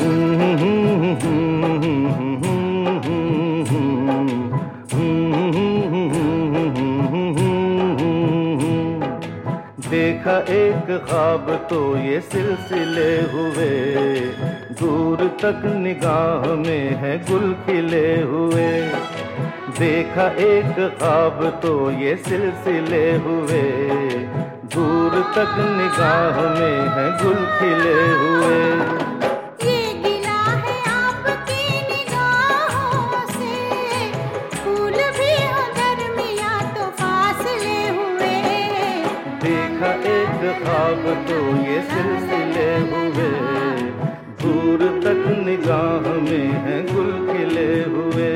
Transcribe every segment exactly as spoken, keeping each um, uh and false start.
देखा एक ख्वाब तो ये सिलसिले हुए, दूर तक निगाह में है गुल खिले हुए। देखा एक ख्वाब तो ये सिलसिले हुए, दूर तक निगाह में है गुल खिले हुए। ये गिला है आपकी निगाहों से, फूल भी हो दरमियां तो फासले हुए। देखा एक ख्वाब तो ये सिलसिले हुए, दूर तक निगाह में है गुल खिले हुए।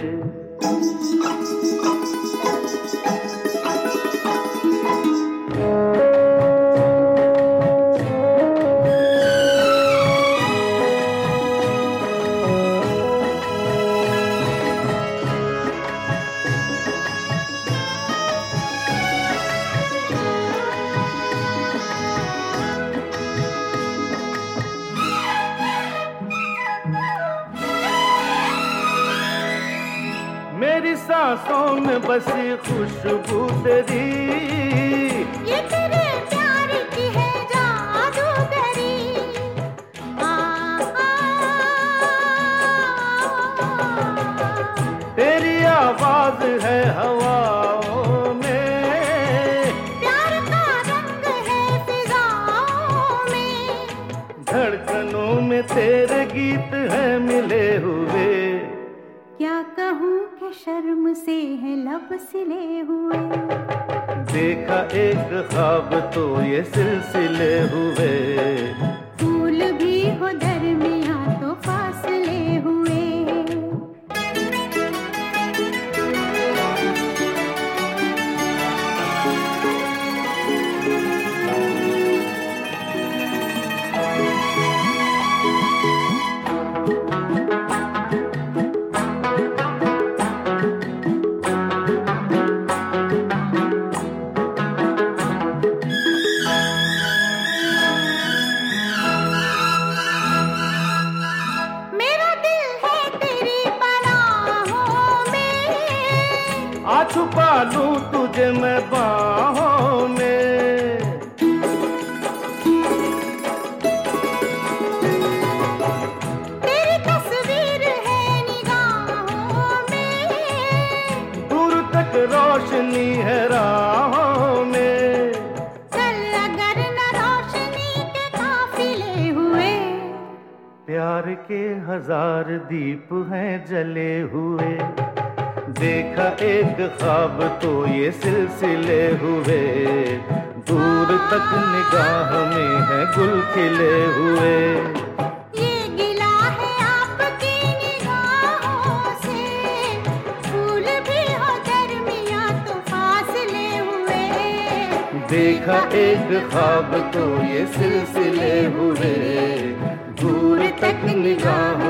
मेरी सांसों में बसी खुशबू तेरी, ये तेरे प्यार की है जादूगरी। आ, आ, तेरी आवाज है हवाओं में, प्यार का रंग है फिजाओं में। धड़कनों में तेरे गीत हैं मिले हुए। क्या कहूँ कि शर्म से है लब सिले हुए। देखा एक ख्वाब तो ये सिलसिले हुए, फूल भी हो दरमियां तो फासले हुए। आ छुपा लूं तुझे मैं बाहों में, तेरी तस्वीर है निगाहों में। दूर तक रोशनी है राहों में। चल अगर न रोशनी के काफिले हुए। प्यार के हजार दीप हैं जले हुए। देखा एक ख्वाब तो ये सिलसिले हुए, दूर तक निगाह में है गुल खिले हुए। ये गिला है आपकी निगाहों से, फूल भी हो दरमियां तो फासले हुए। देखा एक ख्वाब तो ये सिलसिले हुए, दूर तक निगाह